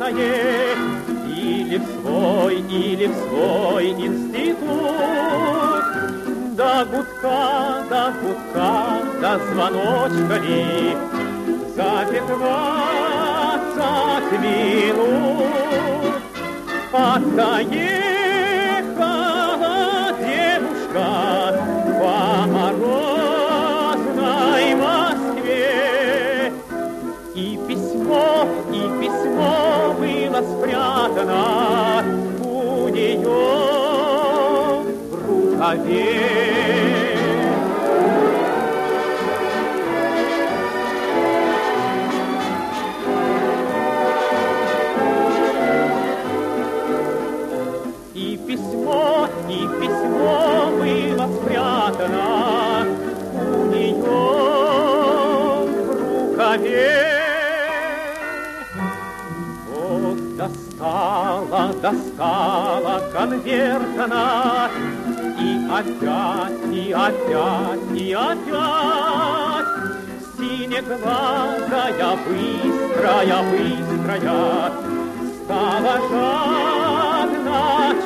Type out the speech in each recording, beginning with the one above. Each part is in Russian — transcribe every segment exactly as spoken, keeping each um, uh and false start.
приятное, или в свой, или в свой институт. До гудка, до гудка, до звоночка ли за пятнадцать минут. А доехала девушка по морозной Москве, и письмо, и письмо было спрятано у нее в рукаве. И письмо, и письмо было спрятано у нее в рукаве. Вот достала, достала конверт она, и опять, и опять, и опять синеглазая, быстрая, быстрая стала жадно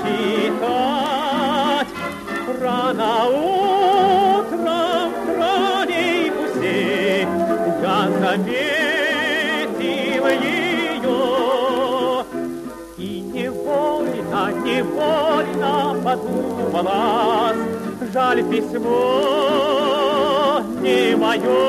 читать. Рано утром в троллейбусе я заметил ее, и невольно, невольно подумалась, жаль, письмо не мое.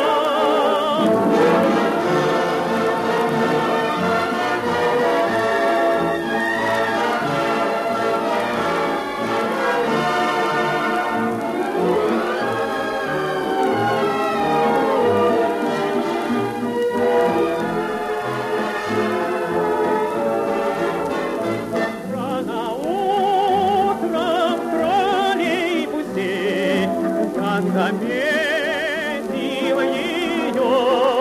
Заметил ее,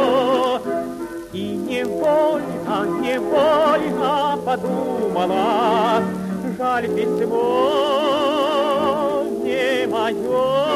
и невольно, невольно подумала, жаль, письмо не мое.